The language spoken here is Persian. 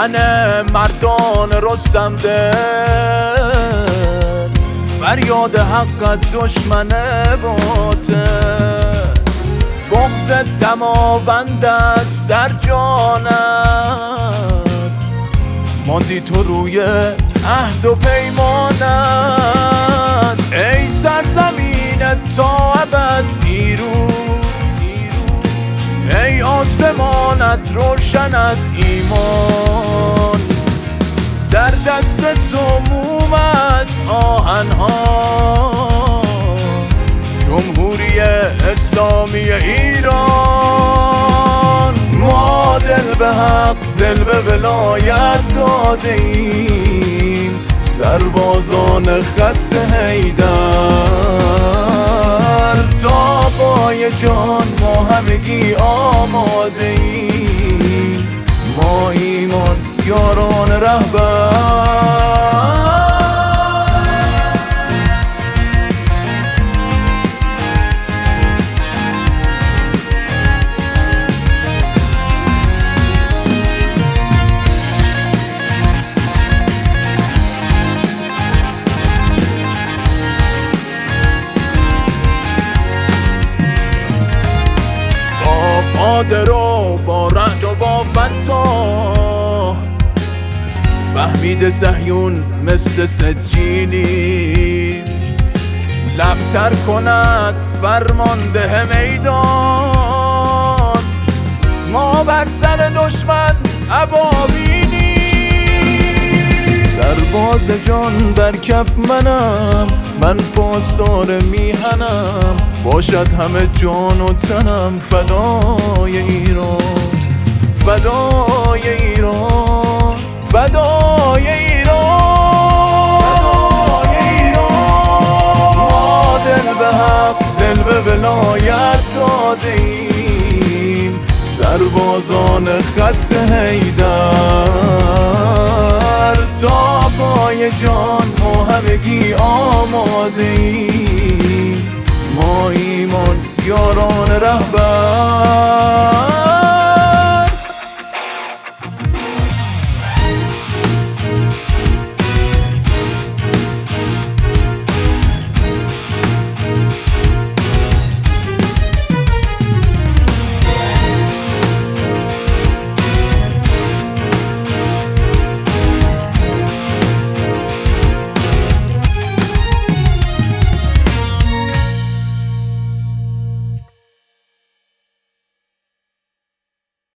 من مردان رستم دل، فریاد حقت دشمن باطل. بغض دماوند است در جانت، ماندی تو روی عهد و پیمانت. ای سرزمین تا ابد پیروز، ای آسمانت روشن از ایمان. در دست تو موم از آهنها، جمهوری اسلامی ایران. ما دل به حق دل به ولایت داده ایم، سربازان خط حیدر. تا پای جان ما همگی آماده ایم، ما ایمان یاران رهبر. قادر و با رعد و با فتاح، فهمید صهیون مثل سجینی. لبتر کند فرمانده میدان، ما بر سر دشمن ابابینی. سرباز جان بر کف منم، من پاسدار میهنم. باشد همه جان و تنم فدای ایران، فدای ایران، فدای ایران. ما دل به حق دل به ولایت داده ایم، سربازان خط حیدر. تا پای جان ما همگی آماده ایم، ما ایمان یاران رهبر.